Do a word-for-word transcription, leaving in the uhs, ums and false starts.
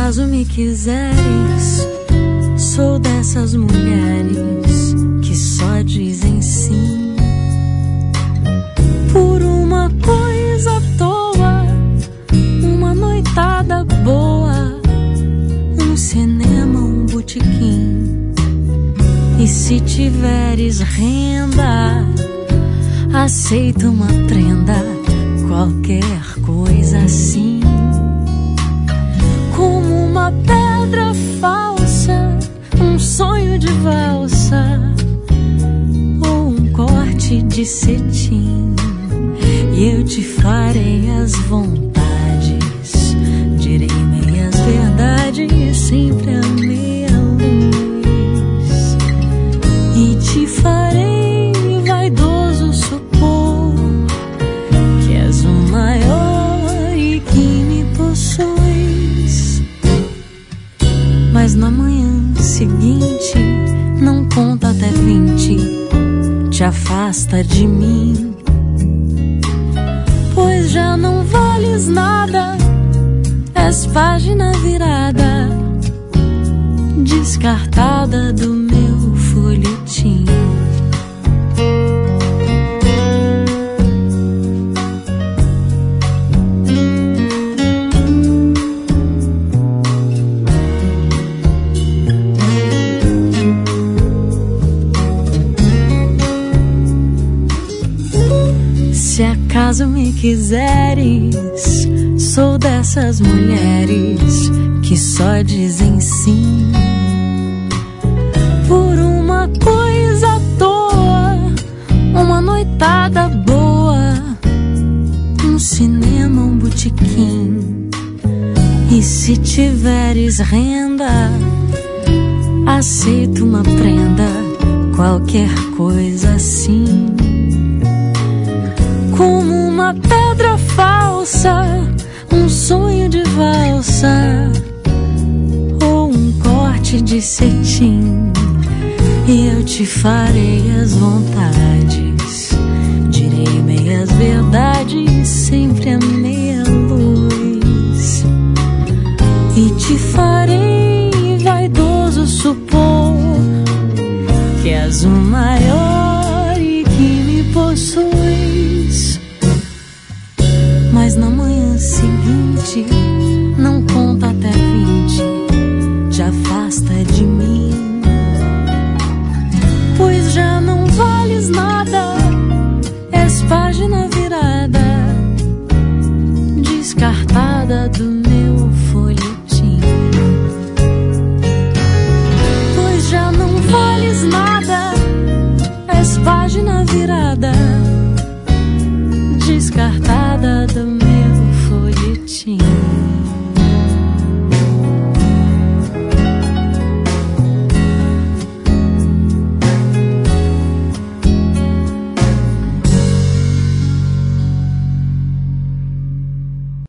acaso me quiseres, sou dessas mulheres que só dizem sim por uma coisa à toa, uma noitada boa, um cinema, um botequim. E se tiveres renda, aceito uma prenda, qualquer coisa assim. Como uma pedra falsa, um sonho de valsa ou um corte de cetim. E eu te farei as vontades, direi meias verdades, sempre a meia luz. E te farei vaidoso supor que és o maior e que me possuis. Mas na manhã seguinte, não conta até vinte, te afasta de mim, pois já não vales nada, és página virada, descartada do meu folhetim. Se acaso me quiseres, sou dessas mulheres que só dizem sim por uma coisa à toa, uma noitada boa, um cinema, um botequim. E se tiveres renda, aceito uma prenda, qualquer coisa assim. Como uma pedra falsa, um sonho de valsa ou um corte de cetim. E eu te farei as vontades, direi meias verdades, sempre a meia luz. E te farei vaidoso supor que és o maior e que me possuis. Mas na manhã seguinte, não conta até vinte, te afasta de mim, pois já não vales nada, és página virada, descartada do meu folhetim. Pois já não vales nada, és página